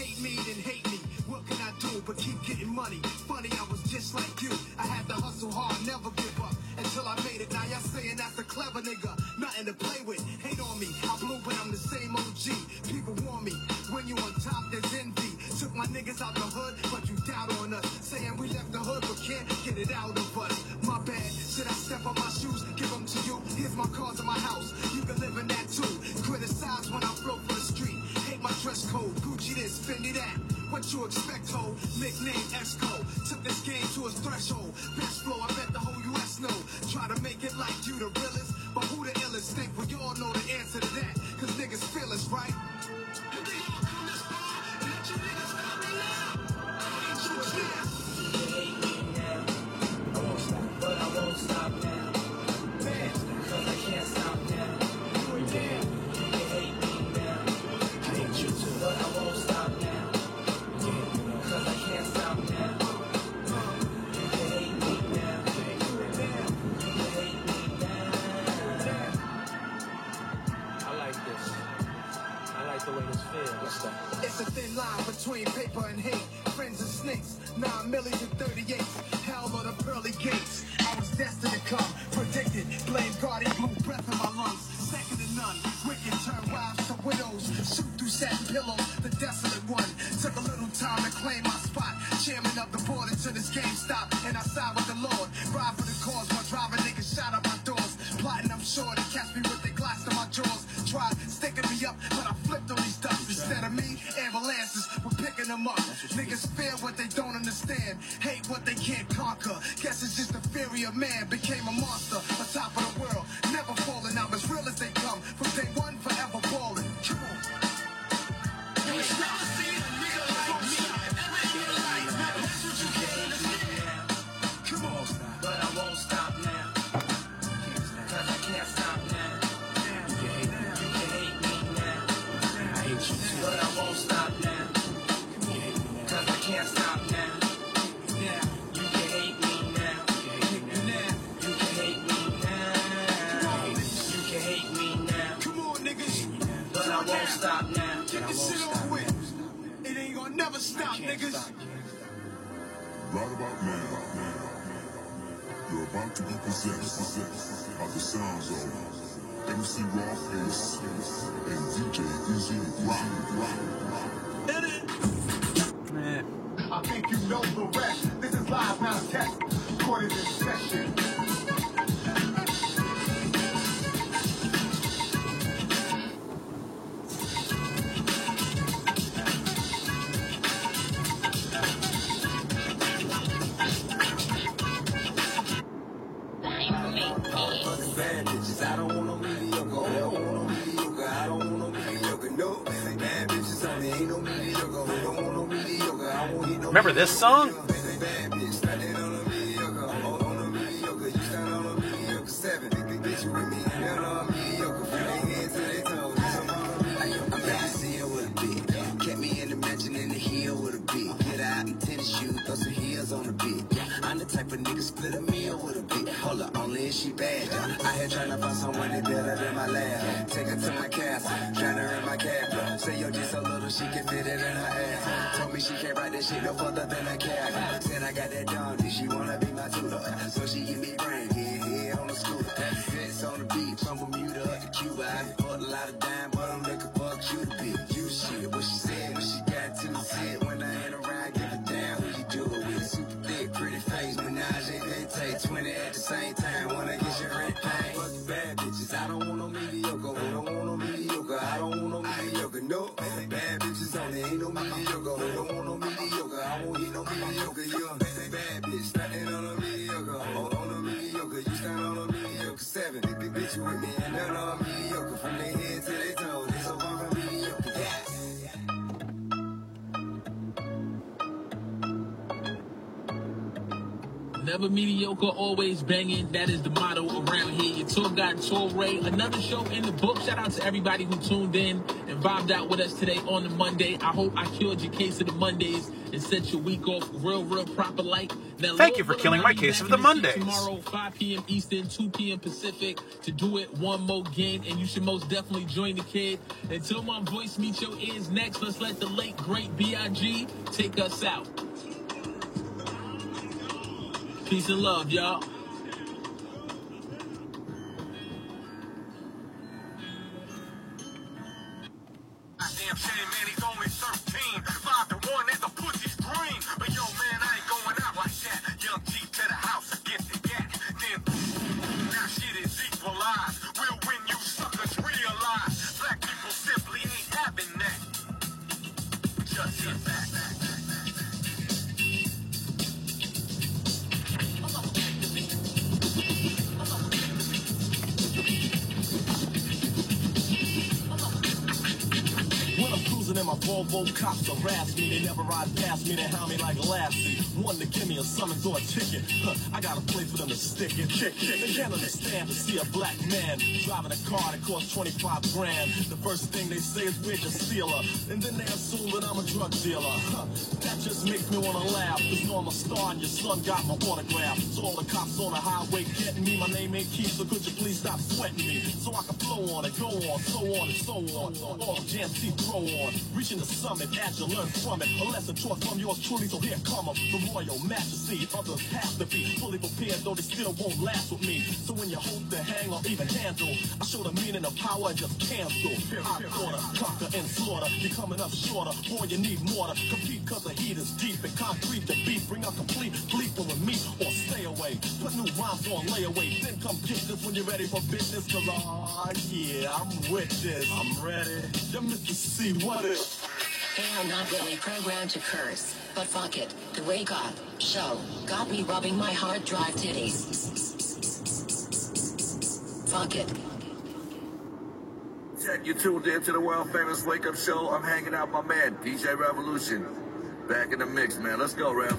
hate me, then hate me. What can I do but keep getting money? Funny, I was just like you. I had to hustle hard, never give up until I made it. Now y'all saying that's a clever nigga, nothing to play with. Hate on me, I blew, but I'm the same OG. People warn me, when you on top, there's envy. Took my niggas out the hood, but you doubt on us. Saying we left the hood, but can't get it out of us. My bad, should I step on my shoes, give them to you? Here's my cars in my house, you can live in that too. Criticize when I broke for the street. Hate my dress code, Gucci this, Fendi that. What you expect, ho? Nickname Esco. Took this game to its threshold. Best flow, I bet the whole US know. Try to make it like you the realest, but who the illest? Think we all know the answer to that. Cause niggas feel us, right? It's a thin line between paper and hate. Friends and snakes, 9 millies and 38s. Hell or the pearly gates. I was destined to come, predicted. Blame Guardian, blew breath in my lungs. Second to none, wicked turn wives to widows. Shoot through satin pillows, the desolate one. Took a little time to claim my spot. Chairman of the board until this game stopped, and I side with the Lord. Ride for the cause while driving niggas shot up my doors. Plotting, I'm sure they catch me with their glass to my jaws. Tried sticking me up, but I flipped on these ducks. Instead of me, ambulances were picking them up. Niggas fear what they don't understand, hate what they can't conquer. Guess it's just the fury of man became a monster on top of the world, never falling out as real as they come. From day one, forever balling. Come on. You ain't never seen a nigga like me. Everything like that. That's what you can't understand. Come on, but I won't stop now. Cause I can't stop now. But I won't stop now. Cause I can't stop now. Yeah, you can hate me now. You can hate me now. You can hate me now. Come on, niggas. But I won't stop now. Get this shit over with. It ain't gonna never stop, niggas. Right about now, you're about to be possessed by the sounds of MC Rawface and DJ Easy Rock. Hit it! Man. I think you know the rest. This is live, not a test. Recorded in session. Bad bitches, I don't want no mediocre. I don't want no mediocre. I don't want no mediocre. No, bad bitches only ain't no mediocre. I don't want no mediocre. I won't hit no. Remember this song? Bad bitch, standing on a mediocre. On a mediocre, you stand on a mediocre 7. Bitch, you with me, and on a mediocre. From their head to their toes. I'm back to see her with a beat. Kept me in the mansion in the hill with a beat. Get out in tennis shoes, throw some heels on the beat. I'm the type of nigga split a meal with a beat. Hold up, only if she bad. I had trying to find someone that better than my lab. Take her to my castle, drown her in my cab. Say yo just so little she can fit it in her ass. Told me she can't ride that shit no further than a cab. Said I got that donkey, she wanna be my tutor. So she give me brain, head on the scooter. Fits on the beat, from Bermuda up to Cuba. I bought a lot of dime, but I'm looking for a cuter bitch. You shit, what she said when she got to the set. When I ain't around, give a damn who you do it with. Super thick, pretty face, menage, they take 20 at the same time. Wanna get your rent paid. Fuck the bad bitches, I don't want no mediocre. I don't want no mediocre. I don't want no mediocre. No, bad bitches only ain't no mediocre. I don't want no mediocre. I won't eat no mediocre. You're a bad bitch, standing on a mediocre. On a mediocre, you stand on a mediocre 7. Bitch, you with me, and none on a mediocre. From their head to their toes, they so far from mediocre. Yes. Never mediocre, always banging. That is the motto around here. Your tour guide, Tour Ray. Another show in the book. Shout out to everybody who tuned in and vibed out with us today on the Monday. I hope I killed your case of the Mondays and set your week off real proper like. Now, Thank you for killing my case of the Mondays. Tomorrow, 5 p.m. Eastern, 2 p.m. Pacific, to do it one more game, and you should most definitely join the kid. Until my voice meets your ears next, let's let the late, great B.I.G. take us out. Peace and love, y'all. Damn shame, man, he's only 13. 5 to 1 is a pussy's dream. But yo, man, I ain't going out like that. Young G to the house, get the gat. Then, now shit is equalized. We'll win, you suckers realize. Black people simply ain't having that. Just sit back. And my Volvo cops harass me. They never ride past me. They hound me like Lassie. One to give me a summons or a ticket. I gotta play for them to stick it. They can't understand to see a black man driving a car that costs 25 grand. The first thing they say is we're just stealer. And then they assume that I'm a drug dealer. That just makes me wanna laugh. Cause know I'm a star and your son got my autograph. So all the cops on the highway getting me. My name ain't Keith, so could you please stop sweating me? So I can flow on it, go on, so on and so on. All the jams see throw on. Reaching the summit, as you learn from it. A lesson taught from yours truly, so here come up the royal majesty. Others have to be fully prepared, though they still won't last with me. So when you hope to hang or even handle, I show the meaning of power and just cancel. I order, conquer and slaughter. You're coming up shorter, boy, you need more to compete, cause the heat is deep and concrete to beat. Bring a complete bleeping with me or stay away. Put new rhymes on layaway, then come get this when you're ready for business. Cause yeah, I'm with this. I'm ready. You Mr. C, what is? Hey, I'm not really programmed to curse, but fuck it. The Wake Up Show got me rubbing my hard drive titties. Fuck it. Check, you tuned in to the world famous Wake Up Show. I'm hanging out with my man, DJ Revolution. Back in the mix, man. Let's go, Rev.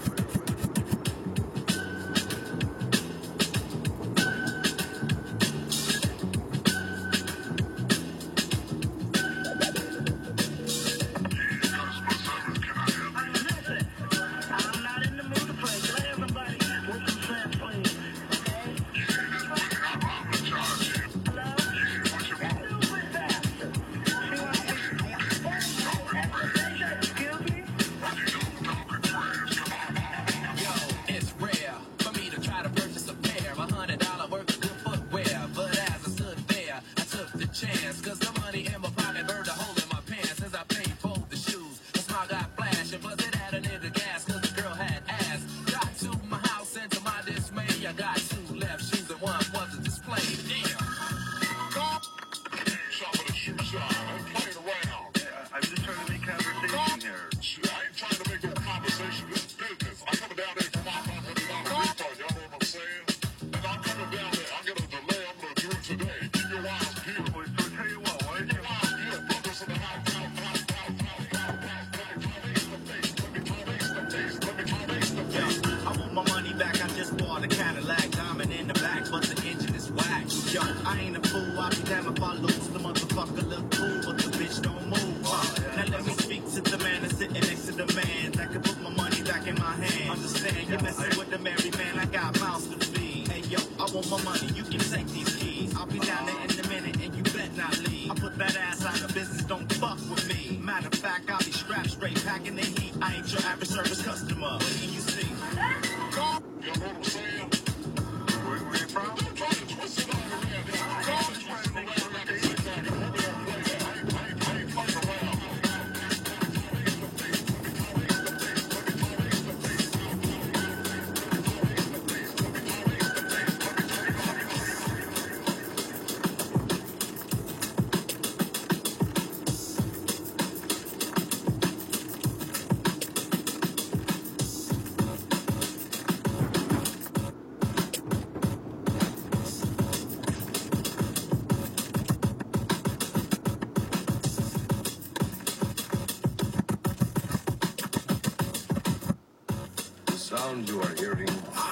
The sound you are hearing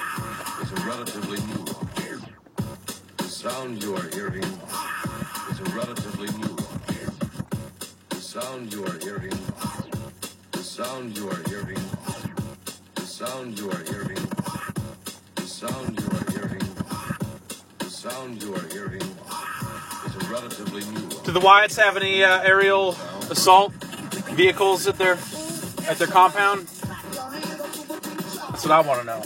is a relatively new one. The sound you are hearing is a relatively new one. The sound you are hearing, the sound you are hearing, the sound you are hearing, the sound you are hearing, the sound you are hearing is a relatively new one. Do the Wyatts have any aerial assault vehicles at their compound? That's what I want to know.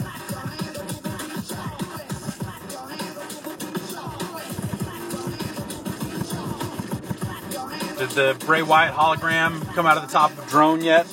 Did the Bray Wyatt hologram come out of the top of a drone yet?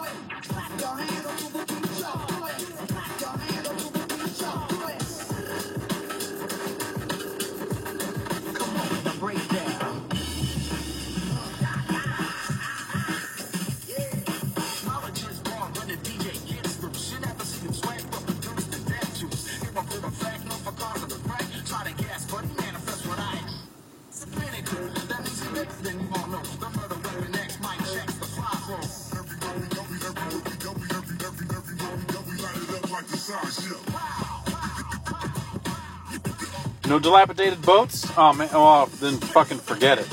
No dilapidated boats? Oh man, well then fucking forget it.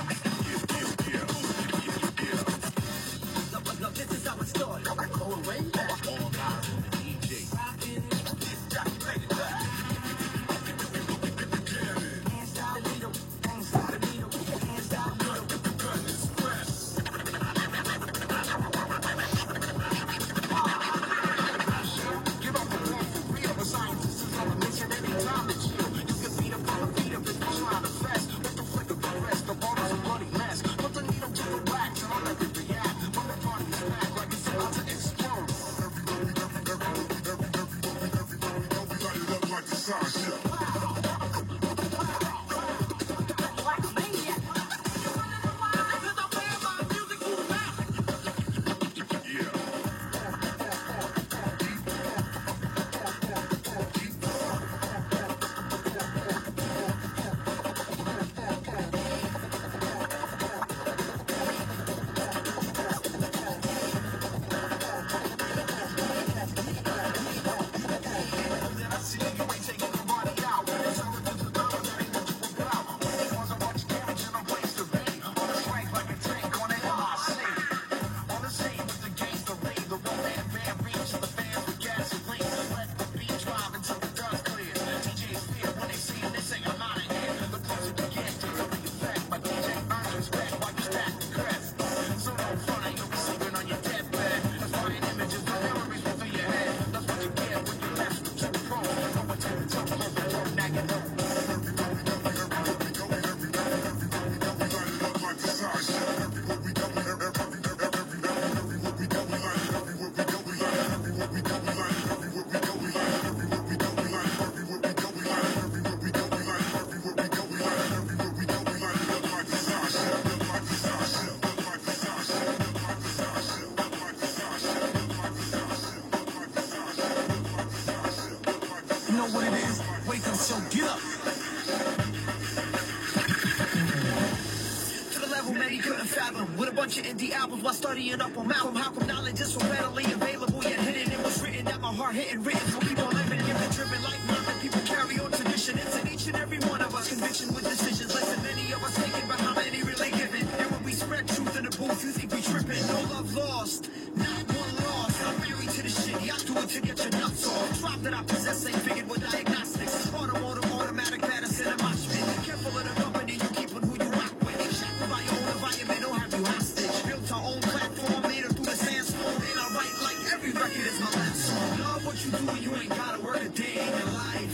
Indie albums while studying up on Malcolm. How come knowledge is so readily available yet hidden? It was written that my heart hitting written. So people living in the driven like mine. That people carry on tradition. It's in each and every one of us. Conviction with decisions. Less than many of us thinking about how many really given. And when we spread truth in the booth, you think we tripping. No love lost. Not one lost. I'm married to the shit. Y'all do it to get your nuts off. Drop that I possess ain't figured with diagnostics. Automatic Patterson and my spit. Careful of the company you keep on who you rock with. Shackled by your own environment, don't have you hostage. Built our own platform, made her through the sandstorm. And I write like every record is my last song. Love what you do and you ain't gotta work a day in your life.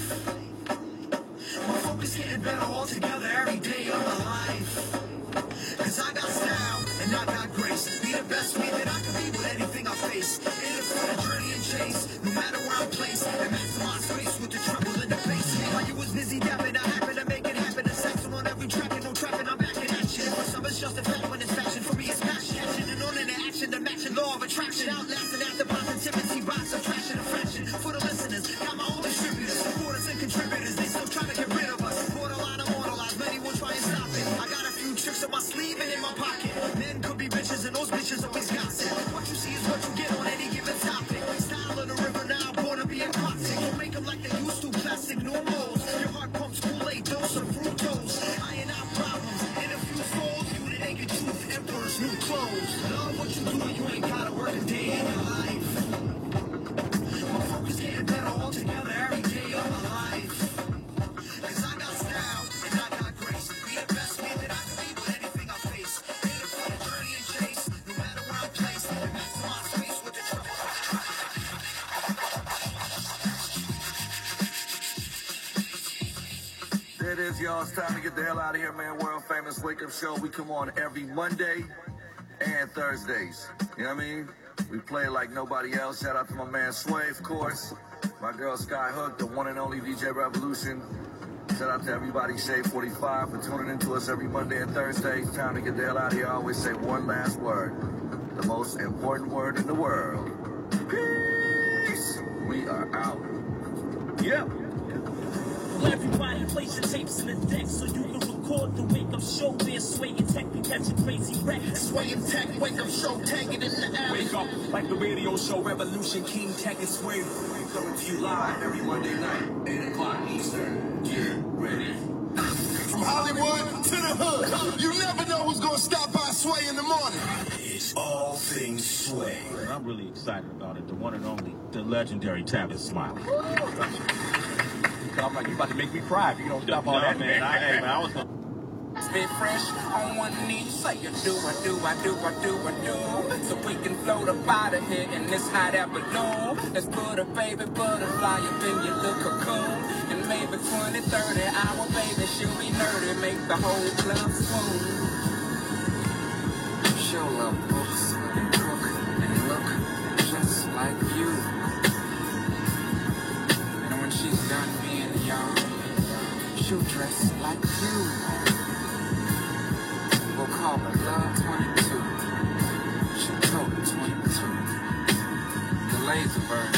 My focus getting better all together every day of my life. Cause I got style and I got grace. Be the best me that I can be with anything I face. In it for the journey and chase. No matter where I'm placed. And maximize space with the treble in the bass. While you was busy dapping, I happen to make it happen. And saxon on every track and no trapping, I'm back in action. For some it's just a fact when it's fashion. For me it's passion. And on in the action, the matching law of attraction. Outlasting at the positivity by subtraction and fraction. For the listeners, got my own distributor. it is, y'all. It's time to get the hell out of here, man. World famous wake up show. We come on every Monday and Thursdays. You know what I mean? We play like nobody else. Shout out to my man Sway, of course. My girl Sky Hook, the one and only DJ Revolution. Shout out to everybody, Shade 45, for tuning in to us every Monday and Thursday. It's time to get the hell out of here. I always say one last word. The most important word in the world. Peace. We are out. Yeah. Everybody place your tapes in the deck so you can record the wake up show. Being Sway and Tech and catch a crazy wreck. Sway and Tech, wake up show, tag it in the alley. Wake up like the radio show Revolution, King Tech and Sway. Coming to you live every Monday night, 8 o'clock Eastern. Get ready. From Hollywood to the hood, you never know who's gonna stop by Sway in the morning. It's all things Sway. And I'm really excited about it. The one and only, the legendary Tavis Smiley. I'm like, you about to make me cry if you don't stop all that, man. I was Spit fresh on one knee, say you do, I do, I do, I do, I do. So we can float up out of here in this hot air balloon. Let's put a baby butterfly up in your little cocoon. And maybe 20, 30 hour baby, she'll be nerdy, make the whole club swoon. She'll love books and cook and look just like you. And when she's done being young, she'll dress like you. We'll call her Love 22. She'll total 22. The laser bird.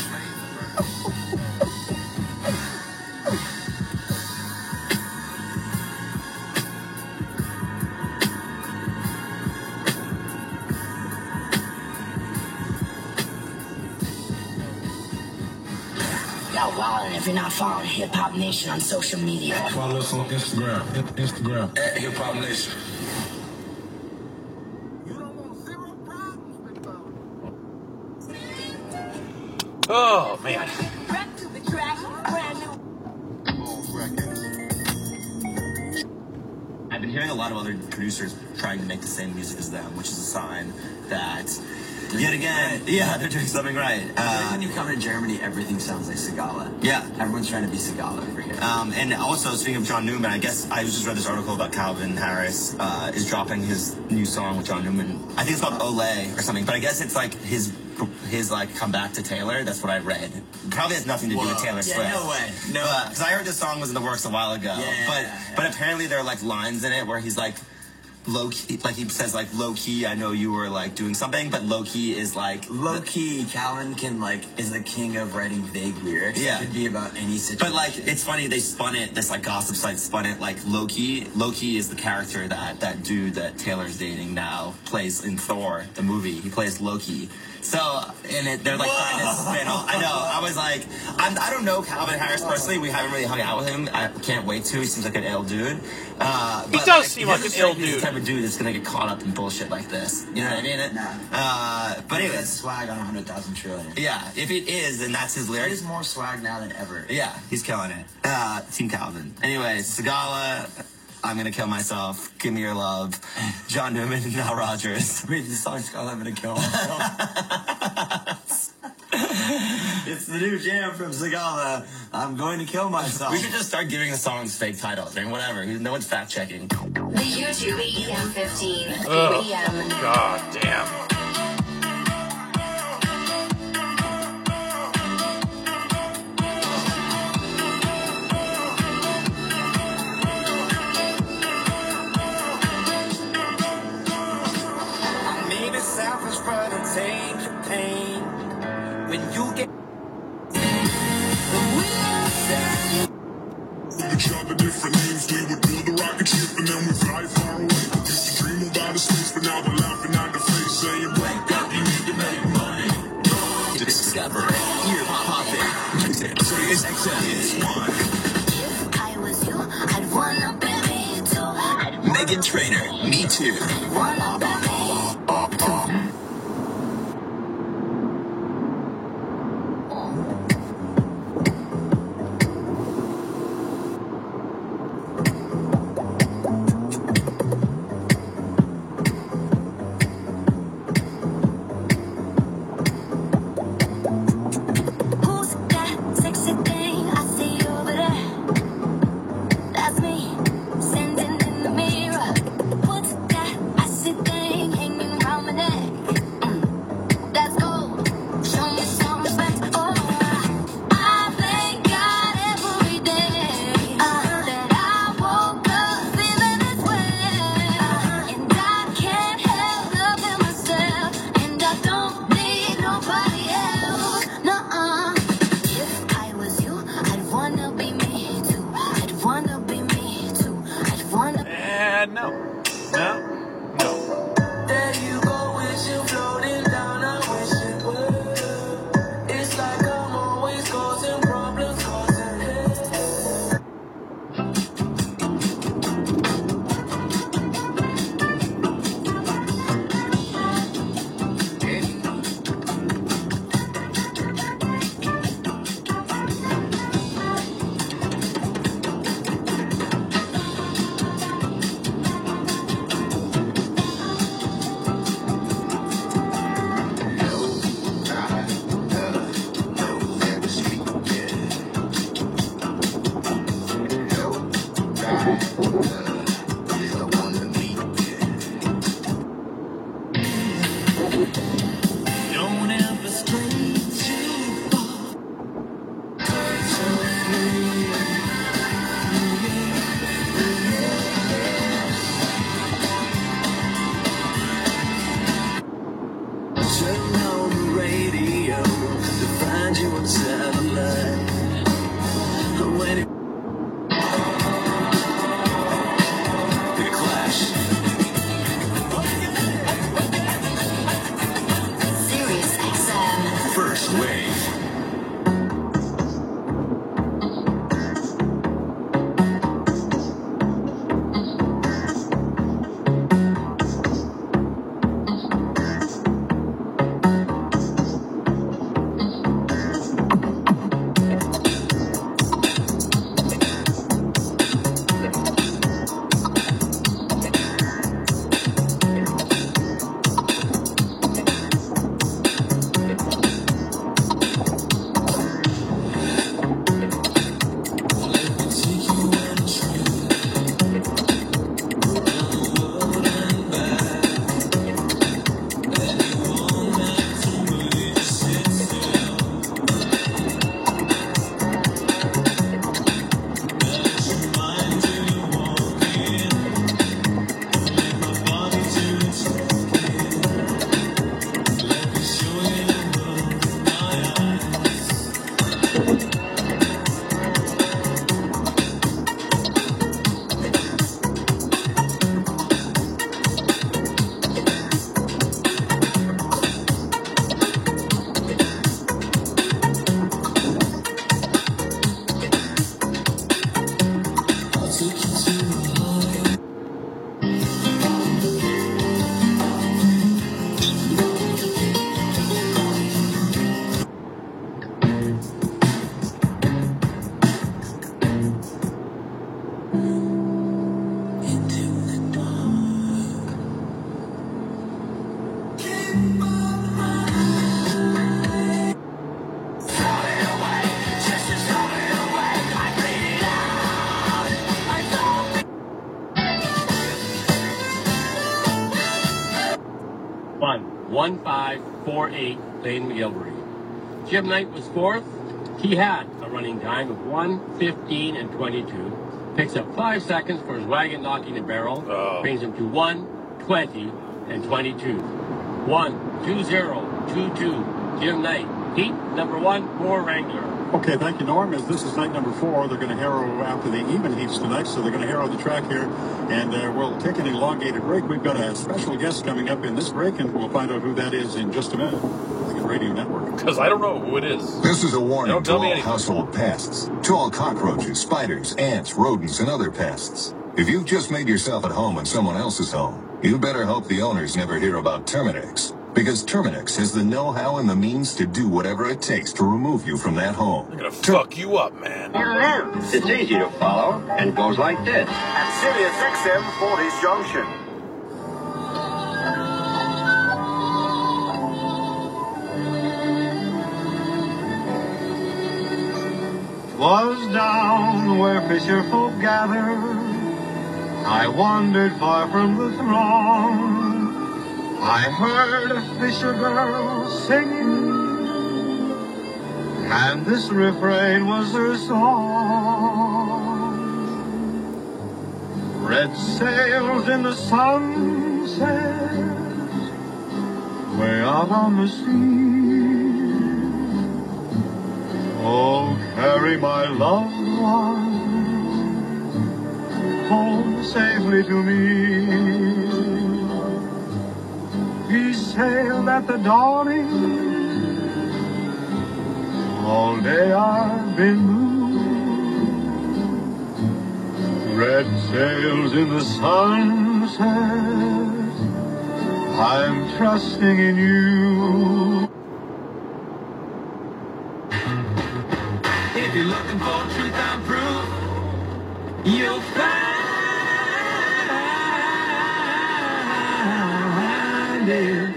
Yo, wildin' if you're not following Hip Hop Nation on social media. Follow us on Instagram. At Hip Hop Nation. Oh, man. Back to the track, brand new. I've been hearing a lot of other producers trying to make the same music as them, which is a sign that, yet again, they're doing something right. When you come to Germany, everything sounds like Sigala. Yeah. Everyone's trying to be Sigala over here. And also, speaking of John Newman, I guess I just read this article about Calvin Harris is dropping his new song with John Newman. I think it's called Olé or something, but I guess it's like his like comeback to Taylor. That's what I read. Probably has nothing to do with Taylor Swift. No way. No. Because I heard this song was in the works a while ago. But apparently there are like lines in it where he's like low key, like he says like low key. I know you were like doing something, but low key is like low key. Calvin can is the king of writing vague lyrics. Yeah. It could be about any situation. But like it's funny they spun it. This like gossip site spun it like low key. Low key is the character that dude that Taylor's dating now plays in Thor the movie. He plays Loki. So, they're like trying to spin off. I know. I was like, I don't know Calvin Harris personally. We haven't really hung out with him. I can't wait to. He seems like an ill dude. He does seem like an ill dude. He's the type of dude that's gonna get caught up in bullshit like this. You know what I mean? But anyways, that's swag on 100,000 trillion. Yeah, if it is, then that's his lyrics. He's more swag now than ever. Yeah, he's killing it. Team Calvin. Anyways, Sigala. I'm Gonna Kill Myself, Give Me Your Love, John Newman, and Nile Rodgers. Wait, the song's called I'm Gonna Kill Myself. It's the new jam from Sigala, I'm Going to Kill Myself. We should just start giving the songs fake titles. I mean, whatever. No one's fact checking. The YouTube EM 15. Oh, EM. God damn. Selfish, but I'll take your pain when you get. Each other different names, we would build a rocket ship and then we fly far away. Used to dream about the space, but now they're laughing at the face, saying, "Wake up, you need to make money." Discover ear popping. Sirius XM is one. If I was you, I'd wanna be me too. Meghan Trainor, Me Too. Wanna be me. Who's that sexy thing I see over there? That's me. Sway. Fun. 1548 Lane McGilvery. Jim Knight was fourth. He had a running time of 1:15 and 22. Picks up 5 seconds for his wagon knocking the barrel. Brings him to 1:20 and 22. 1:20.22. Jim Knight. Heat number 1 for Wrangler. Okay, thank you, Norm. As this is night number 4, they're going to harrow after the even heats tonight, so they're going to harrow the track here, and we'll take an elongated break. We've got a special guest coming up in this break, and we'll find out who that is in just a minute. The Radio Network. Because I don't know who it is. This is a warning Don't to tell me all anything. household pests, to all cockroaches, spiders, ants, rodents, and other pests. If you've just made yourself at home in someone else's home, you better hope the owners never hear about Terminix. Because Terminix has the know-how and the means to do whatever it takes to remove you from that home. They're gonna fuck you up, man. It's easy to follow and goes like this. At Sirius XM 40's Junction. Was down where fisher folk gather. I wandered far from the throng. I heard a fisher girl singing, and this refrain was her song. Red sails in the sunset, way out on the sea. Oh, carry my loved one home safely to me. He sailed at the dawning. All day I've been blue. Red sails in the sunset. I'm trusting in you. If you're looking for truth and proof, you'll find it.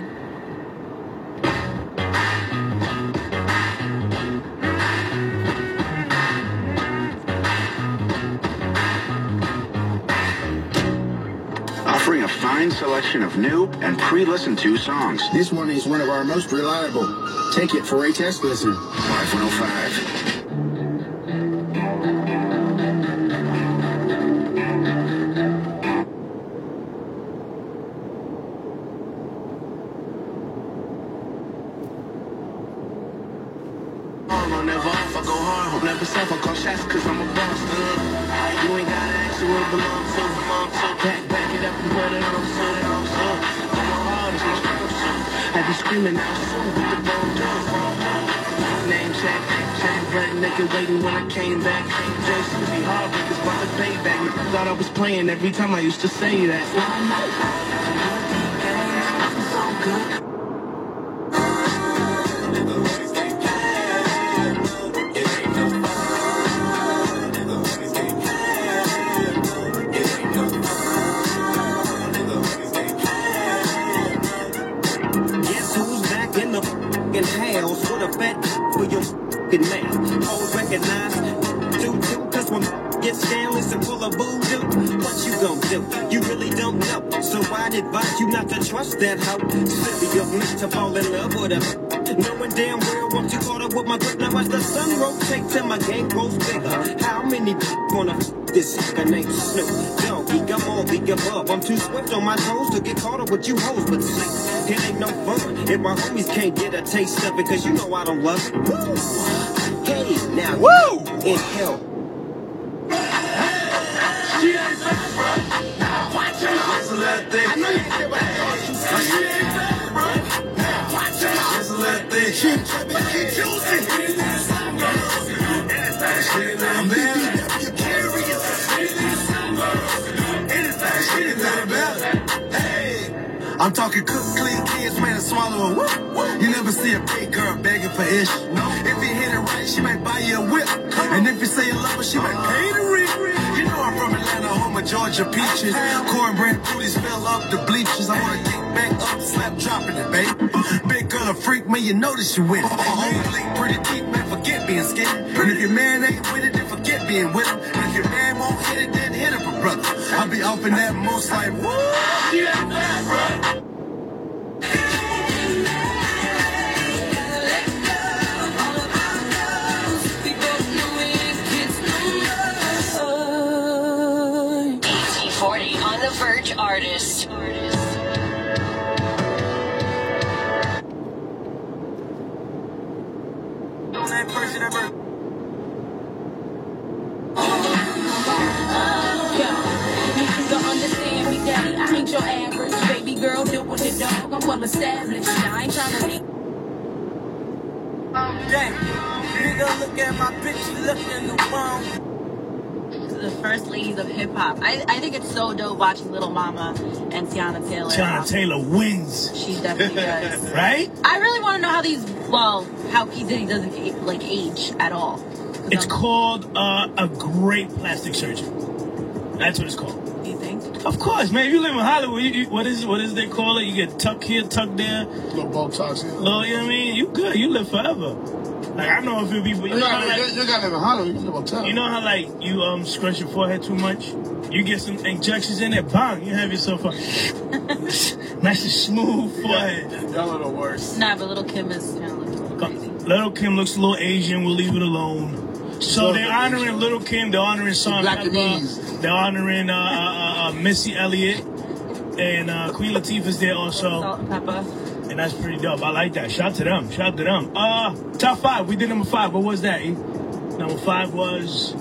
Offering a fine selection of new and pre-listened to songs. This one is one of our most reliable. Take it for a test listen. Live 105. Never off, I go hard, never self, I call shots cause I'm a boss, You ain't gotta ask who it belongs to, back it up and put it on, so that I'm so. I'm hard, it's my strong suit. I be screaming out, so with the bone down. red nigga waiting when I came back. Jason be hard because about the payback. Niggas thought I was playing every time I used to say that. So good. In hell, sort of fat for your f***ing mouth. Always recognize, do, cause when get scandalous and full of voodoo, what you gon' do? You really don't know. So I'd advise you not to trust that hoe. Silly of me to fall in love with her. Knowing damn well I'm too caught up with my grip. Now as the sun rotates and my game grows bigger. How many wanna this nigga named Snoop Doggy? I'm all the above. I'm too swift on my toes to get caught up with you hoes, but see, it ain't no fun if my homies can't get a taste of it, cause you know I don't love it. Woo! Hey, now woo! In hell. She ain't bad, bro. Now watch her hustle that thing. I know you ain't care about that. She ain't bad, bro. Now watch her hustle that thing. She choosing. Anything BBW curious. Anything she ain't bad about it. Hey. I'm talking cook, clean kids, man, and swallow a whip. You never see a big girl begging for ish. If you hit it right, she might buy you a whip. And if you say you love her, she might pay the rent. You know I'm from Atlanta, home of Georgia peaches. Cornbread booties fill up the bleachers. I wanna kick back up, slap dropping it, baby. Big girl, a freak, man, you know that she with it. Blink pretty deep, man, forget being scared. And if your man ain't with it, then forget being with him. And if your man won't hit it, then hit him, for brother. I'll be up in that most like, woo! Yeah, that, bro. On the Verge artist. That person ever. You don't understand me, daddy. I ain't your average baby girl doing the dog. I'm well established. I ain't trying to leave. Dang, nigga, look at my picture, look in the phone. The first ladies of hip hop. I think it's so dope watching Little Mama and Tiana Taylor. Tiana Taylor wins. She definitely does. Right? I really want to know how P. Diddy doesn't age at all. It's called a great plastic surgeon. That's what it's called. Do you think? Of course, man. If you live in Hollywood, what is they call it? You get tuck here, tuck there. Little Botox here. Little, you know what I mean? You good. You live forever. Like, I know a few people. You gotta live in Hollywood. You live on town. You know how, like, you scratch your forehead too much? You get some injections in there, bang, you have yourself a nice and smooth forehead. Y'all are the worst. Nah, but Little Kim is kind of looking a little crazy. Little Kim looks a little Asian. We'll leave it alone. So they're honoring Little Kim. They're honoring Salt Pepper. They're honoring Missy Elliott. And Queen Latifah's there also. Salt and Pepper. And that's pretty dope. I like that. Shout out to them. Shout out to them. Top 5. We did number 5. What was that? Number 5 was...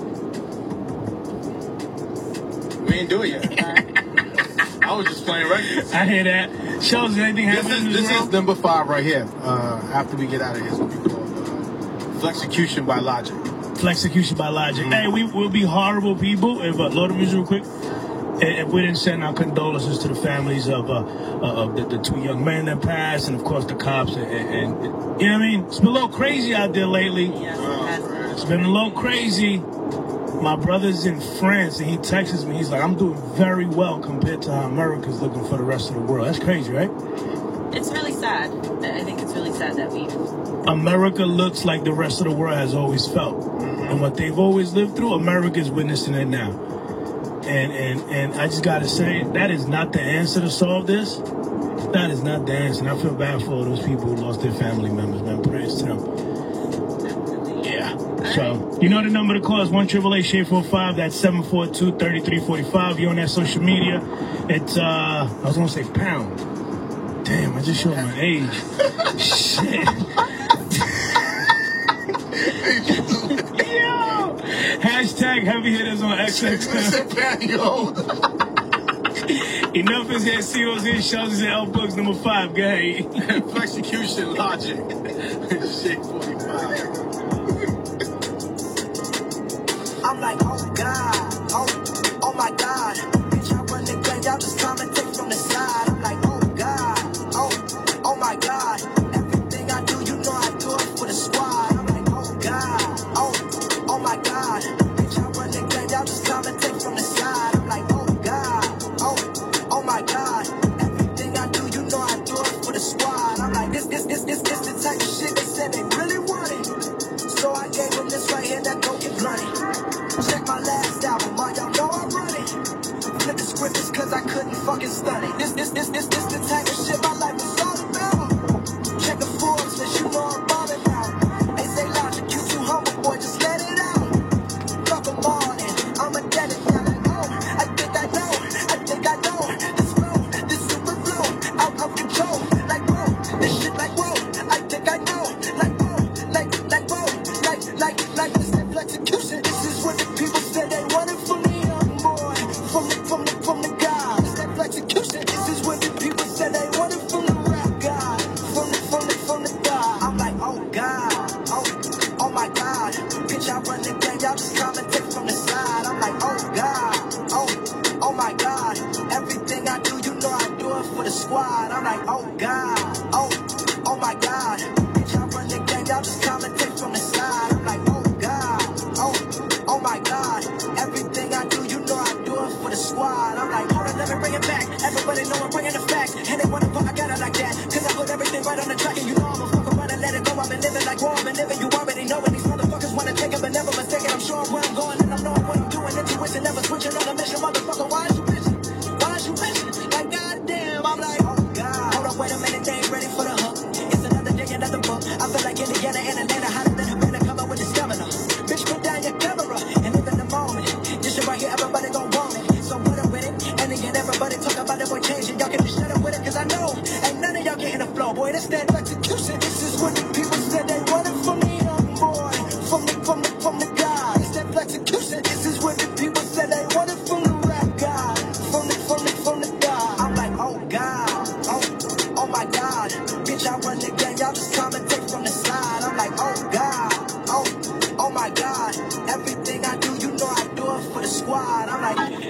We ain't do it yet. I was just playing records. I hear that. Shows anything happening. This is number 5 right here. After we get out of here, it's what we call Flexecution by Logic. Flexecution by Logic. Hey, we will be horrible people. If load the music real quick. And we didn't send our condolences to the families of the 2 young men that passed, and of course the cops. And you know what I mean? It's been a little crazy out there lately. Yeah, it's been a little crazy. My brother's in France, and he texts me. He's like, "I'm doing very well compared to how America's looking for the rest of the world." That's crazy, right? It's really sad. I think it's really sad that America looks like the rest of the world has always felt, and what they've always lived through, America's witnessing it now. And I just gotta say, that is not the answer to solve this. That is not the answer. And I feel bad for all those people who lost their family members, man. Prayers to them. Yeah. So, you know the number to call is 1-888-SHADE-45. That's 742-3345. You're on that social media. It's, I was gonna say pound. Damn, I just showed my age. Shit. Yo! Hashtag heavy hitters on XX. Enough is here. CO's here. Shows is here. L Books number 5. Go ahead. Execution Logic. Shade 45. my God, bitch, I run the game, y'all just commentate from the side. I'm like, oh God, oh my God, everything I do, you know I do it for the squad. I'm like, oh God, oh my God, bitch, I run the game, y'all just commentate from the side. I'm like, oh God, oh my God, everything I do, you know I do it for the squad. I'm like, hold on, let me bring it back. Everybody know I'm bringing the fact, and they wanna fuck, I got it like that, cause I put everything right on the track, and you know I'm a fuck around and let it go. I've been living like war, I've been living, you already know it. These motherfuckers wanna take it, but never mistake it. I'm sure where I'm going, and I know what I'm doing. Intuition, never switching on a mission, motherfucker. Why is you bitching? Why is you bitching? Like, goddamn, I'm like, oh God. Hold on, wait a minute, they ain't ready for the hook. It's another day, another book. I feel like Indiana and Atlanta, hotter than Havana, come up with the stamina. Bitch, put down your camera and live in the moment. This shit right here, everybody gon' want it. So what up with it? And again, everybody talk about it, boy, changing. Y'all can just shut up with it, cause I know ain't none of y'all getting the flow, boy. This that execution. This is what the people said they wanted from me, young boy. From the guy. It's that execution. This is what the people said they wanted from the rap guy. From the guy. I'm like, oh God, oh my God, bitch, I run the game. Y'all just commentate from the side. I'm like, oh God, oh my God, everything I do, you know I do it for the squad. I'm like.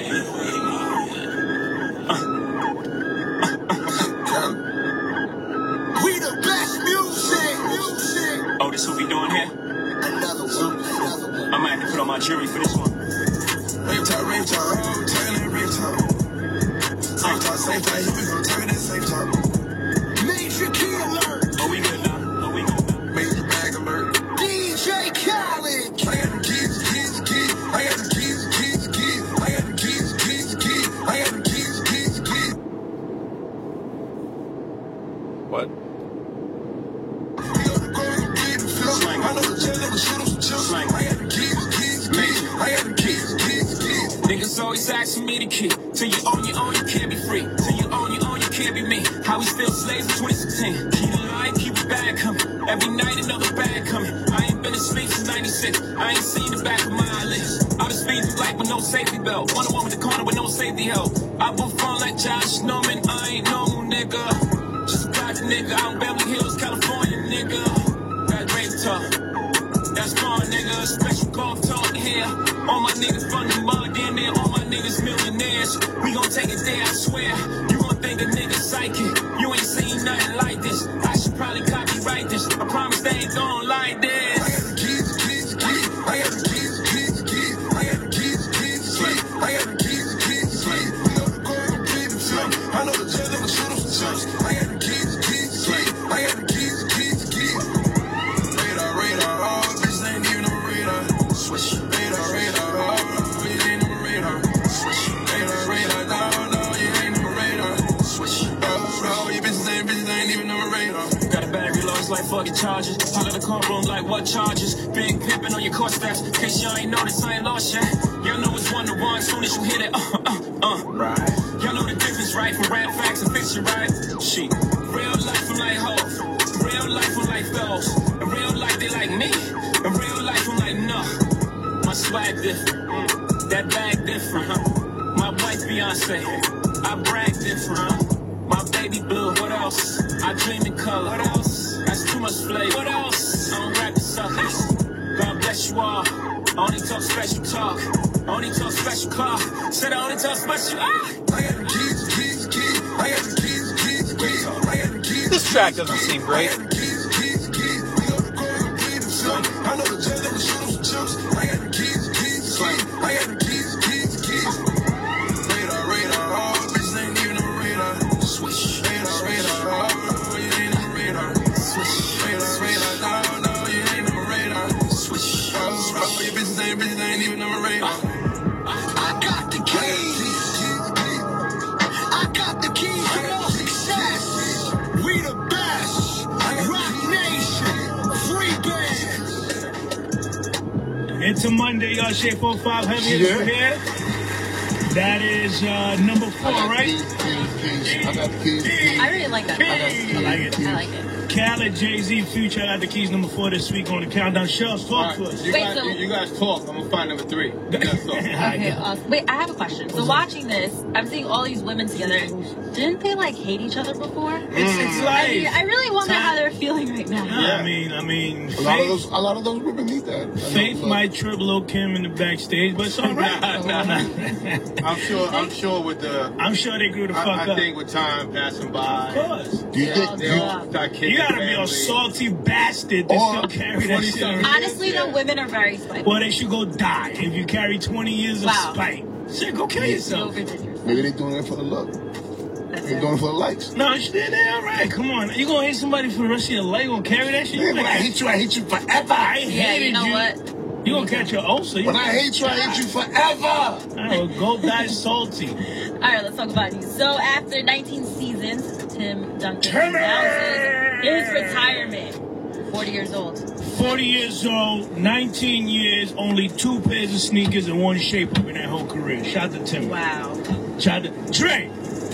We the best music. Oh, this what we doing here? Another one. I might have to put on my jewelry for this one. Rave talk, turn it rave talk. Safe talk, here we go, turn it safe talk. Major key alert. Oh, we good now. Major bag alert. DJ Khaled. I got the keys. I got the keys. I got the keys. I got the keys. What? I know the judge never shoot him some Slang. I got the keys. I got the keys. Niggas always asking me the key. Till you own, you can't be free. Till you own, you can't be me. How we still slaves in 2016. Keep it light, keep it bad coming. Every night another bag coming. I ain't been asleep since 96. I ain't seen the back of my eyelids. I been speeding through life with no safety belt. One with the corner with no safety help. I been falling like Josh Norman. I ain't normal, nigga. Just a gotcha nigga. Out in Beverly Hills, California, nigga. Got rave talk. That's fun, nigga. Special golf talk here. All my niggas from the mud, damn near all my niggas millionaires. We gon' take it there, I swear. You gon' think a nigga psychic. You ain't seen nothing like this. I should probably copyright this. I promise they ain't gon' like this. I got the keys. I got the keys. I got the keys. I got the keys. We know the court gon' plead the fifth. I know the judge never shoot him some chips. I got the keys. I got the keys. Radar, oh, bitch, ain't even on my radar. Switch. Radar, oh, you ain't on my radar. Switch. Radar, no, you ain't on my radar. Switch. Oh, you bitches ain't even on my radar. Got a battery lost like fucking charges. Out of the courtroom like what charges? Big pimpin' on your court steps. In case y'all ain't noticed, I ain't lost yet. Y'all know it's 1-to-1 soon as you hit it. Right. Y'all know the difference, right? From rap facts and fiction, right? Shit. Real life, I'm like hoes. Real life, I'm like those. In real life, they like me. In real life, I'm like, no. My swag different. That bag different, huh? My wife Beyonce. I brag different, huh? My baby blue. What else? I dream in color. What else? That's too much flavor. What else? I don't rap the suckers. God bless you all. I only talk special talk. I only talk special clock. Said I only talk special. I got the keys. I got the keys. I got the keys. This track doesn't seem great. I got the keys. We know the court gon' plead the fifth. I know the judge never shoot him some chips. I got the keys. I got the keys. Radar, oh, bitch, ain't even on my radar. Switch. Radar, oh, you ain't on my radar. Switch. Radar, no, you ain't on my radar. Switch. Oh, your bitches ain't even on my radar. I got the keys. I got the keys to more success. We the best. Rock Nation. Free band. It's a Monday, y'all. Shea 45 Heavy over here. That is number 4, right? I got the keys. I really like that. I like it. I like it. Khaled, Jay-Z, Future. I got the keys number 4 this week on the countdown. Shells, talk to us. You guys talk. I'm gonna find number 3. You guys talk. Okay, awesome. Wait, I have a question. So watching this, I'm seeing all these women together. Didn't they like hate each other before? It's life. I really wonder how they're feeling right now. Yeah. I mean, a lot of those women need that. Faith might trip Lil Kim in the backstage, but it's all right. I'm sure with the. I'm sure they grew the fuck up. I think with time passing by. Of course. You gotta be a salty bastard to still carry that shit. Honestly, the women are very spiteful. Well, they should go die if you carry 20 years of spite. Shit, go kill yourself. Maybe they're doing it for the look. They're doing it for the likes. No, they're all right. Come on. You gonna hate somebody for the rest of your life? You gonna carry that shit? When I hate you forever. I hated you. Know what? You gonna catch your ulcer. When I hate you forever. All right, well, go die salty. All right, let's talk about these. So after 19 seasons, Tim Duncan announces his retirement. 40 years old. 40 years old, 19 years, only 2 pairs of sneakers and 1 shape-up in that whole career. Shout to Tim. Wow. Shout to Dre.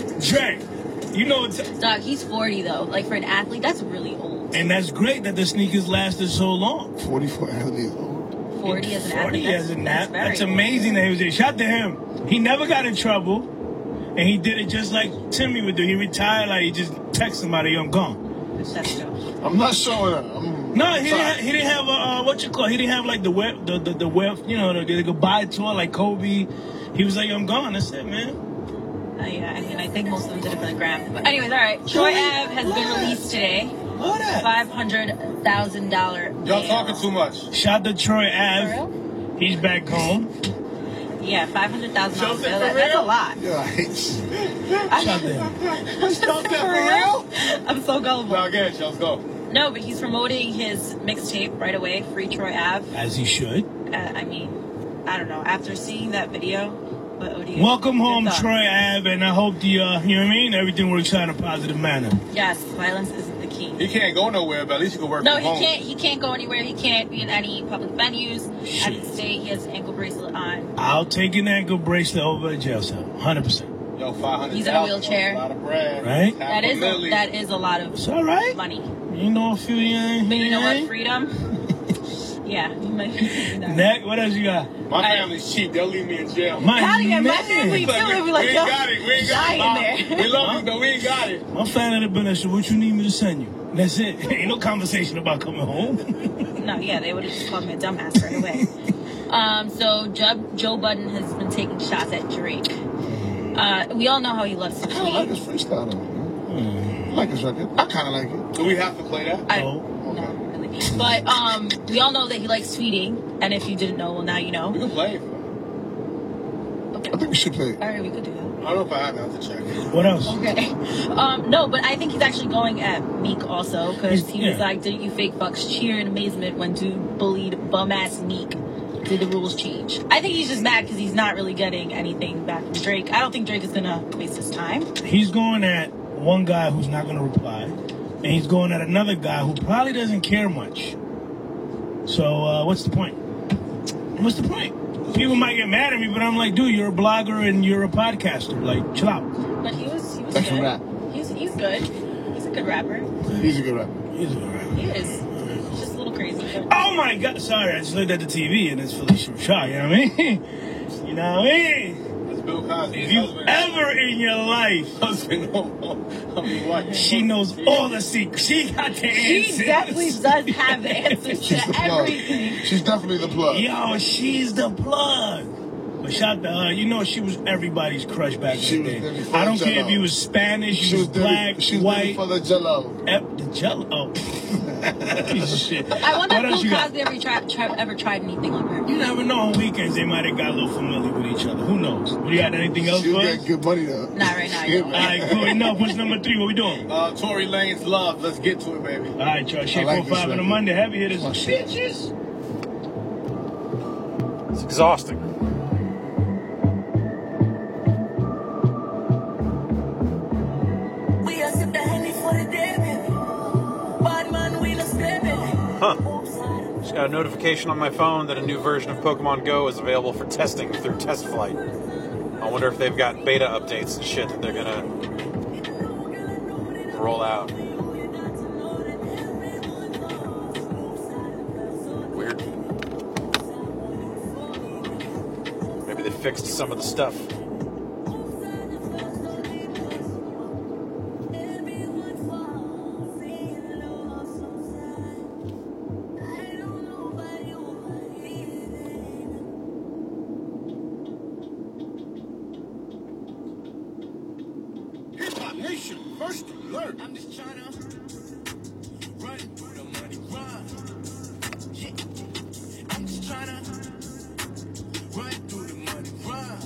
You know it's... Dog, he's 40, though. Like, for an athlete, that's really old. And that's great that the sneakers lasted so long. 40 for an athlete is old. 40 as an athlete. 40 as an athlete. That's amazing that he was there. Shout to him. He never got in trouble. And he did it just like Timmy would do. He retired like he just text somebody, I'm gone. That's true. I'm not showing up. No, he didn't have what you call. He didn't have like the web, you know, the goodbye tour like Kobe. He was like, I'm gone. That's it, man. Yeah, I mean, I think most of them did it for the gram. But anyways, all right. Troy Ave has been released today. What that? $500,000 Y'all talking too much. Shout to Troy Ave. He's back home. Yeah, $500,000 bail. That's a lot. Yeah, I hate you. Shout to him. For real? I'm so gullible. No, again, let's go. No, but he's promoting his mixtape right away, Free Troy Ave. As he should. I mean, I don't know. After seeing that video, what do you welcome home, Troy Ave, and I hope the, you know what I mean? Everything works out in a positive manner. Yes, violence isn't the key. He can't go nowhere, but at least he can work No, from home. he can't go anywhere. He can't be in any public venues. At the state, he has an ankle bracelet on. I'll take an ankle bracelet over a jail cell, 100%. Yo, 500. He's in a wheelchair. A lot of bread. Right? That is a lot of it's all right. money. You know a few, But you know what? Freedom. Yeah, you might be that. Neck, what else you got? My family's cheap. They'll leave me in jail. My family too. We'll be like, we ain't got it. We ain't got it. Mom. We love you, but we ain't got it. My family have been like, so what you need me to send you? That's it. Ain't no conversation about coming home. No, yeah, they would have just called me a dumbass right away. So Joe Budden has been taking shots at Drake. We all know how he loves to tweet. I like his freestyle though. I like his record. I kind of like it. Do we have to play that? No, really. But we all know that he likes tweeting, and if you didn't know, well, now you know. We can play it. Okay. I think we should play it. All right, we could do that. I don't know if I have to check. What else? Okay. No, but I think he's actually going at Meek also, because he was like, didn't you fake fucks cheer in amazement when dude bullied bum-ass Meek? Did the rules change? I think he's just mad because he's not really getting anything back from Drake. I don't think Drake is going to waste his time. He's going at one guy who's not going to reply, and he's going at another guy who probably doesn't care much. So what's the point? What's the point? People might get mad at me, but I'm like, dude, you're a blogger and you're a podcaster. Like, chill out. But he was That's good. rap. He's good. He's a good rapper. He's a good rapper. He's a good rapper. He is. He's just a little crazy. Oh my God! Sorry, I just looked at the TV and it's Felicia Rashad. You know what I mean? You know what I mean? That's Bill Cosby. If you ever in your life, she knows all the secrets. She got the answers. She definitely does have the answers to everything. She's definitely the plug. Yo, she's the plug. But shout to her. You know she was everybody's crush back in the day. I don't care if you was Spanish, you was black, white. For the Jello. The Jello. Piece of shit. I wonder if Bill Cosby ever tried anything on her. You never know. On weekends, they might have got a little familiar with each other. Who knows? You got anything else for us? She'll get good money, though. Not right now. All right, cool. Enough. What's number 3? What we doing? Tory Lanez Love. Let's get to it, baby. All right, y'all. Shape 45 on a Monday. Heavy hitters. Bitches. It's exhausting. Huh. Just got a notification on my phone that a new version of Pokemon Go is available for testing through Test Flight. I wonder if they've got beta updates and shit that they're gonna roll out. fixed some of the stuff. Nation, first alert. I'm just trying to run through the money, run. Yeah. I'm just trying to run through the money, run.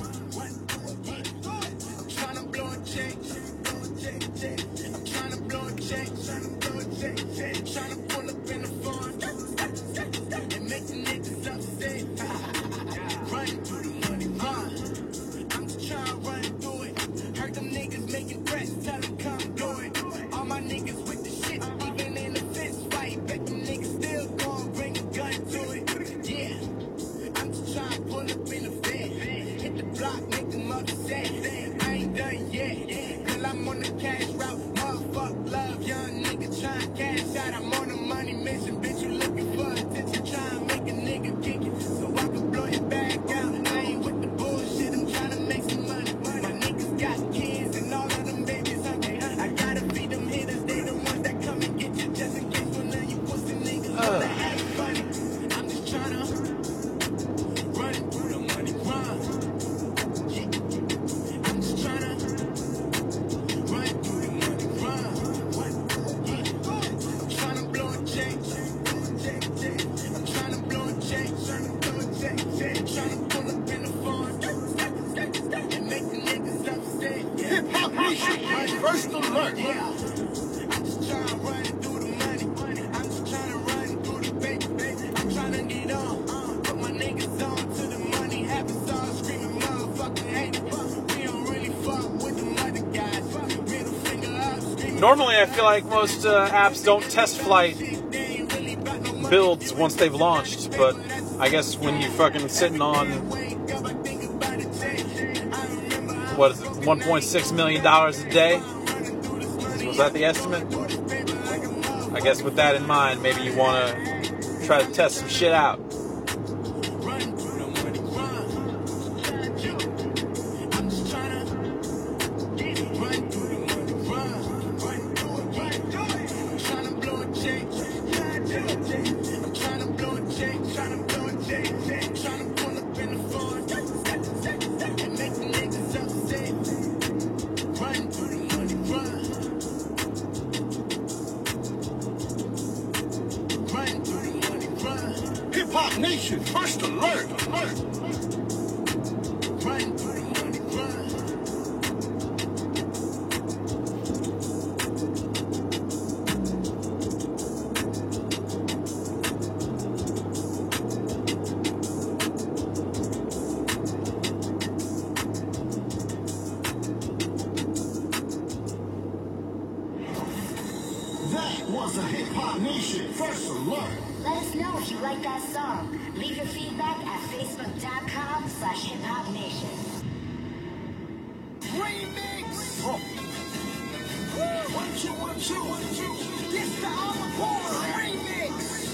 I'm trying to blow a check. I'm trying to blow a check. I'm trying to pull up in the farm and make the niggas upset. Run through the money, run. I'm just trying to run through it. Heard them niggas making threats, tell them come do it. All my niggas with the shit, even in the fist fight. Bet them niggas still gon' bring a gun to it. Yeah, I'm just trying to pull up in the Fed. Hit the block, make them upset. I ain't done yet, cause I'm on the cash route. Motherfuck love, young nigga trying cash out. I'm on a money mission, bitch, you looking for attention. Trying to make a nigga kick it, so I can blow your back out. I ain't with the bullshit, I'm trying to make some money. My niggas got kids and all of them babies hungry. I gotta feed them hitters, they the ones that come and get you. Just in case one of you pussy niggas wanna act funny. I'm just trying to run through the money, run. Yeah. I'm just trying to run through the money, run. Yeah. I'm trying to blow a check. I'm trying to blow a check. Trying to pull up in the farm and make the niggas upset. Hip Hop Nation, first alert. Yeah. I'm just trying to run through the money. I'm just trying to run through the baby. I'm trying to get on. Put my niggas on to the money. Have us all screaming motherfucking hate. We don't really fuck with the other guys. Middle finger up, screaming. Normally, I feel like most apps don't test flight builds once they've launched, but I guess when you're fucking sitting on, what is it, $1.6 million a day? Was that the estimate? I guess with that in mind, maybe you want to try to test some shit out. Hip Hop Nation, first alert. That was a Hip Hop Nation first alert. Let us know if you like that song. Leave your feedback at facebook.com/hiphopnation. Remix. 1, 2, 1, 2, 1, 2. This the Armor Bar remix.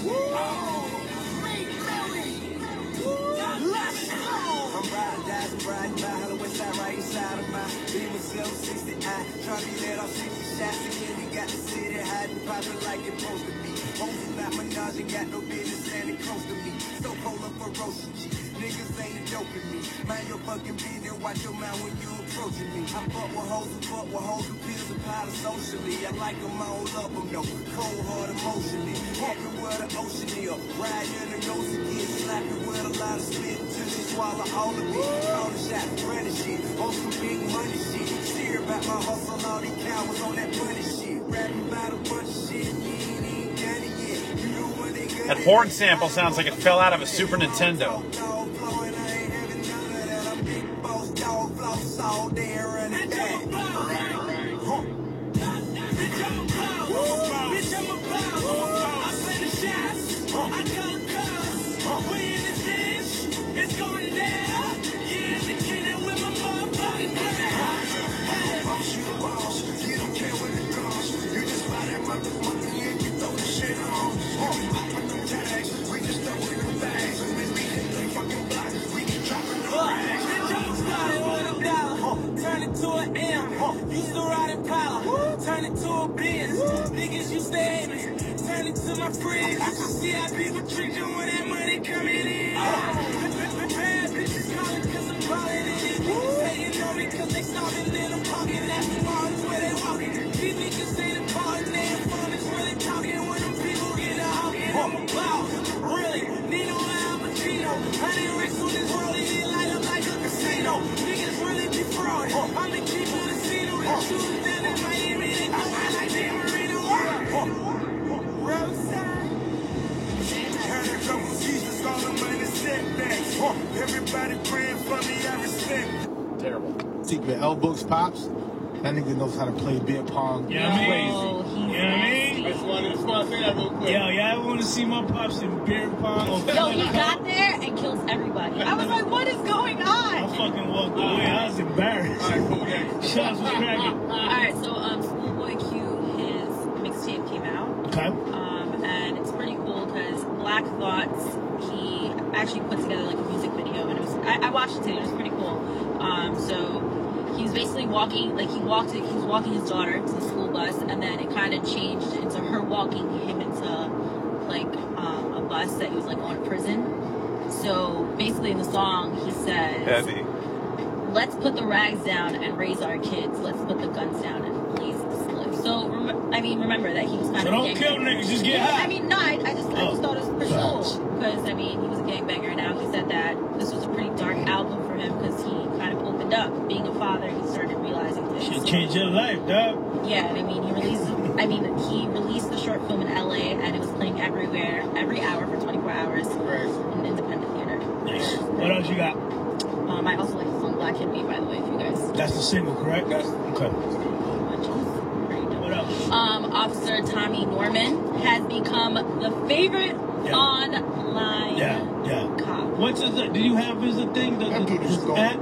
Make Melly. Let's go. I'm riding, dancing, riding by Hollow West Side, right inside of my Beamer 760i. Trying to let off 60 shots again. We got the city hiding, popping like it's supposed to be. Posing out Minaj ain't got no business standing close to me. So cold up ferocious G. Niggas ain't a joke with me. Mind your fucking business, watch your mouth when you approaching me. I fuck with hoes who pills and powder socially. I like them all up, I'm no cold hard emotionally. Walking where the ocean is, riding in the nose again. Slapping with a lot of spit till they swallow all of it. All the shots, running shit, on some big money shit. Steer about my hustle, all these cowards on that money shit. Rapping about a bunch of shit, ain't done it yet. You know what they got. That horn sample sounds like it fell out of a Super Nintendo. All day running back. We just throw in the bags and then we hit the fucking block. We can drop in the rags. to my friends. You should see how people treat you when that money coming in. Bad bitches calling cause I'm ballin' in it. Niggas hating on me cause they starving and I'm talking. That's the bars where they walking. These niggas say the bars and they informants really talking. When them people get a hawking, I'm a boss. Really, Nino and I'm a Chino. 100 racks on this road and it light up like a casino. Niggas really be fraud. I'm the king of the casino. The shooters down in Miami, they go out like Dan Marino. Roadside. Had a couple Jesus, all the money setbacks. Everybody praying for me, I respect. Terrible. Secret elbows, Pops. That nigga knows how to play beer pong. You know what I mean? You know what I mean? I just wanted to say that real quick. Yo, y'all want to see my Pops in beer pong? Yo, he got there and kills everybody. I was like, what is going on? I fucking walked away. I was embarrassed. All right, cool, yeah. Shots was cracking. Alright, so Schoolboy Q, his mixtape came out. Okay. And it's pretty cool because Black Thoughts, he actually put together like a music video, and it was I watched it today. It was pretty cool. So he was basically walking, like he was walking his daughter to the school bus, and then it kind of changed into her walking him into like a bus that he was like going to prison. So basically in the song he says, Heavy. let's put the rags down and raise our kids. Let's put the guns down and blaze the slip. So remember that he was kind So of don't kill niggas, just get high. I mean, no, I just thought it was pretty Facts. cool because I mean he was a gangbanger. Now he said that this was a pretty dark album for him because he kind of opened up. Being a father, he started realizing things. Should change your life, dog. Yeah, and I mean he released the short film in LA and it was playing everywhere, every hour for 24 hours in independent theater. Nice. What else you got? I also like the song Black Hit Me, by the way, if you guys. That's the single, correct? Yes. Okay. What else? Officer Tommy Norman has become the favorite online cop. What's his? Do you have his thing? His app?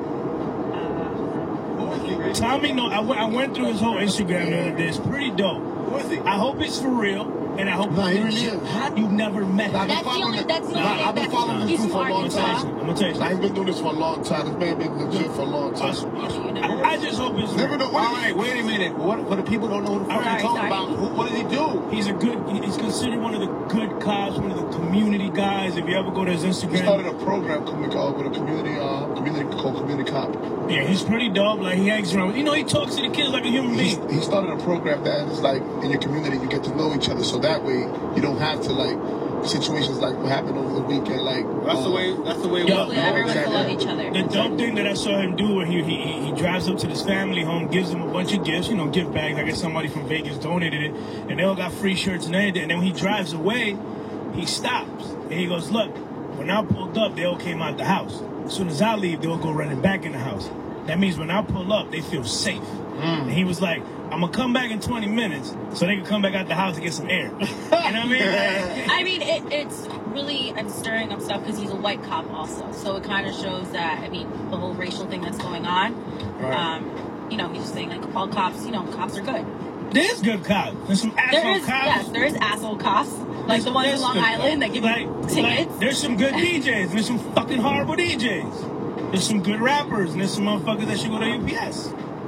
Tommy, no, I went through his whole Instagram the other day. It's pretty dope. Who is he? I hope it's for real, and I hope he really is. You've never met him. That's the only I've been following this dude for a long time. I'm gonna tell you something. I've been doing this for a long time. This man been legit for a long time. I just hope it's Never know. real. All right, wait a minute. What for the people don't know who the fuck you're talking about? What did he do? He's considered one of the good cops, one of the community guys. If you ever go to his Instagram, He started a program with a community called Community Cop. Yeah, he's pretty dope. Like he hangs around. You know, he talks to the kids like a human being. He started a program that is like in your community, you get to know each other, so that way you don't have to like situations like what happened over the weekend. Like that's the way. Yo, everyone to love each other. The dope thing that I saw him do, where he drives up to this family home, gives them a bunch of gifts, you know, gift bags. I guess somebody from Vegas donated it, and they all got free shirts and everything. And then when he drives away, he stops and he goes, "Look, when I pulled up, they all came out the house. As soon as I leave, they'll go running back in the house. That means when I pull up, they feel safe." And he was like, "I'm gonna come back in 20 minutes so they can come back out the house and get some air." You know what I mean? I mean, it's really stirring up stuff because he's a white cop also. So it kind of shows that, I mean, the whole racial thing that's going on. Right. You know, he's just saying, like, all cops, you know, cops are good. There's good cops. There's some asshole cops. Yes, there is asshole cops. Like the ones in Long Island that give you tickets. There's some good DJs, and there's some fucking horrible DJs. There's some good rappers, and there's some motherfuckers that should go to UPS.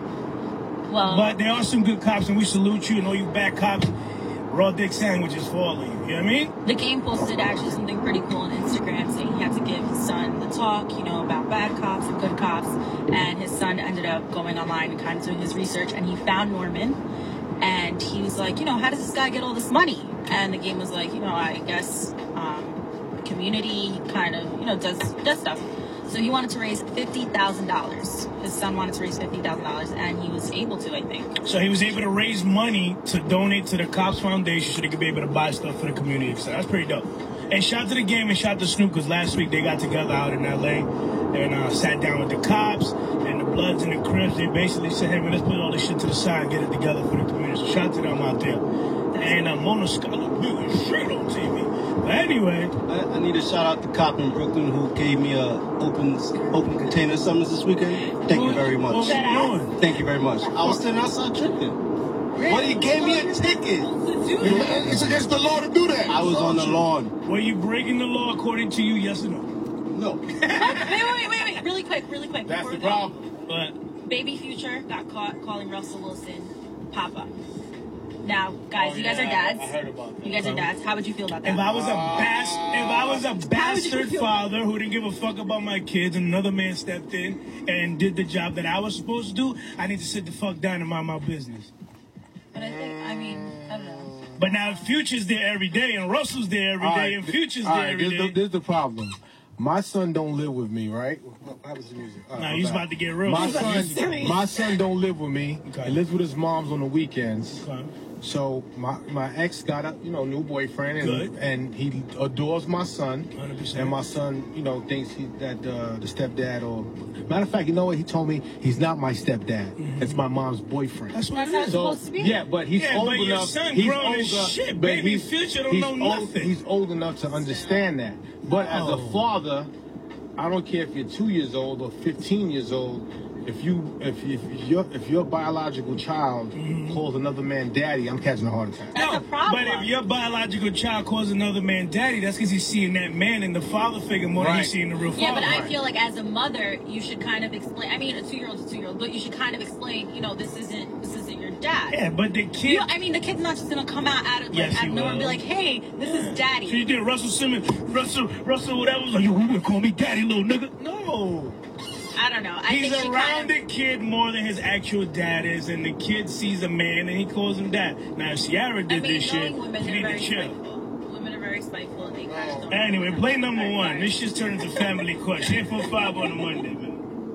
Well, but there are some good cops, and we salute you and all you bad cops. Raw dick sandwiches for all of you. You know what I mean? The game posted actually something pretty cool on Instagram saying he had to give his son the talk, you know, about bad cops and good cops. And his son ended up going online and kind of doing his research, and he found Norman. And he was like, you know, how does this guy get all this money? And the game was like, you know, I guess community kind of, you know, does stuff. So he wanted to raise $50,000. His son wanted to raise $50,000, and he was able to, I think. So he was able to raise money to donate to the Cops Foundation so they could be able to buy stuff for the community. So that's pretty dope. And shout to the game and shout to Snoop, because last week they got together out in L.A. and sat down with the cops and the Bloods and the Crips. They basically said, hey, man, let's put all this shit to the side and get it together for the community. So shout to them out there. And Mona Scholar Blue is straight on TV. But anyway, I need to shout out the cop in Brooklyn who gave me a open container summons this weekend. Thank you very much. What was he doing? Thank you very much. I was sitting outside drinking. Well, he gave me a ticket. It's against the law to do that. I was on the lawn. Were you breaking the law according to you, yes or no? No. Wait. Really quick. That's the problem. But Baby Future got caught calling Russell Wilson Papa. Now, guys, you guys are dads. I heard about that. You guys are dads. How would you feel about that? If I was a bastard father who didn't give a fuck about my kids and another man stepped in and did the job that I was supposed to do, I need to sit the fuck down and mind my business. But I don't know. But now Future's there every day and Russell's there every day and Future's there every day. There's the problem. My son don't live with me, right? What happens to music? Nah, he's about to get real. My son don't live with me. Okay. He lives with his mom's on the weekends. Okay. So my ex got a new boyfriend and he adores my son. 100%. And my son thinks that the stepdad or matter of fact, you know what, he told me he's not my stepdad. Mm-hmm. It's my mom's boyfriend. That's what it is. Supposed to be. Yeah, but he's old but enough. your son He's grown older. as shit, but baby. Future don't know nothing. He's old enough to understand that. But as a father, I don't care if you're 2 years old or 15 years old. If your biological child calls another man daddy, I'm catching a heart attack. That's a problem. But if your biological child calls another man daddy, that's because he's seeing that man in the father figure more than he's seeing the real father. Yeah, but I feel like as a mother, you should kind of explain. I mean, a 2-year-old's a 2-year-old, but you should kind of explain. This isn't your dad. Yeah, but the kid. The kid's not just gonna come out out of nowhere and be like, "Hey, this is daddy." So you did Russell Simmons, Russell, whatever. Was like, yo, you gonna call me daddy, little nigga? No. I don't know. He's around the kid more than his actual dad is, and the kid sees a man and he calls him dad. Now, if Ciara did this shit, you need to chill. Women are very spiteful. They kind of don't. Anyway, play number one. This just turned into Family Question. 845 on a Monday, man.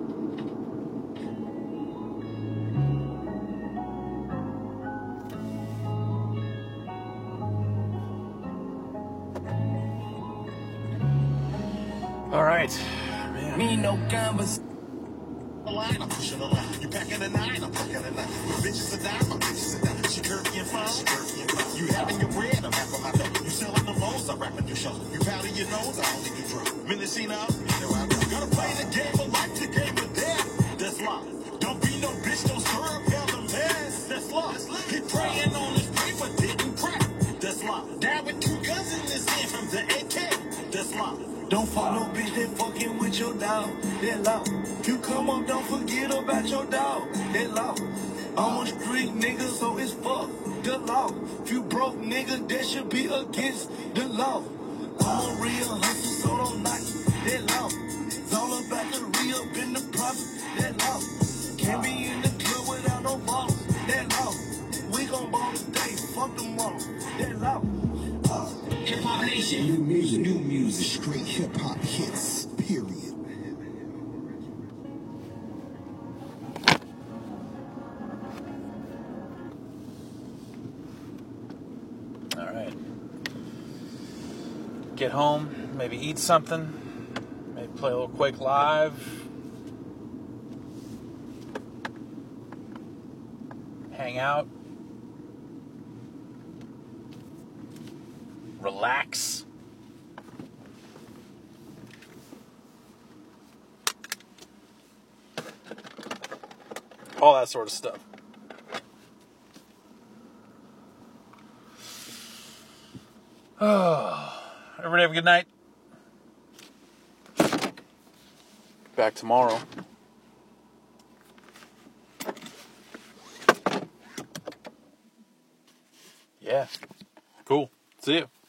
All right. Me no gambas. I'm pushing a line. You packing a 9, I'm packing a 9. Bitches a dime, I'm bitches a dime. She curvy and fine, You having your bread, I'm having my dough. You selling the most, I'm rapping your show. You powder your nose, I only do drugs. Mendocino, I know. Gotta play the game of life, the game of death. That's law. Don't be no bitch, don't serve hell the mess. That's law. He praying on his paper, didn't crack. That's law. Down with 2 guns in his hand from the AK. That's law. Don't fuck no bitch that fucking with your dog. That law. You come up, don't forget about your dog. That law. I'm a street nigga, so it's fuck the law. If you broke nigga, that should be against the law. I'm a real hustler, so don't knock that law. It's all about the re-up in the profit. That law. Can't be in the club without no balls. That law. We gon' ball today, fuck tomorrow. That law. Hip-Hop Nation. New music, straight hip-hop hits, period. All right. Get home, maybe eat something, maybe play a little Quake Live. Hang out. Relax. All that sort of stuff. Oh, everybody have a good night. Back tomorrow. Yeah. Cool. See you.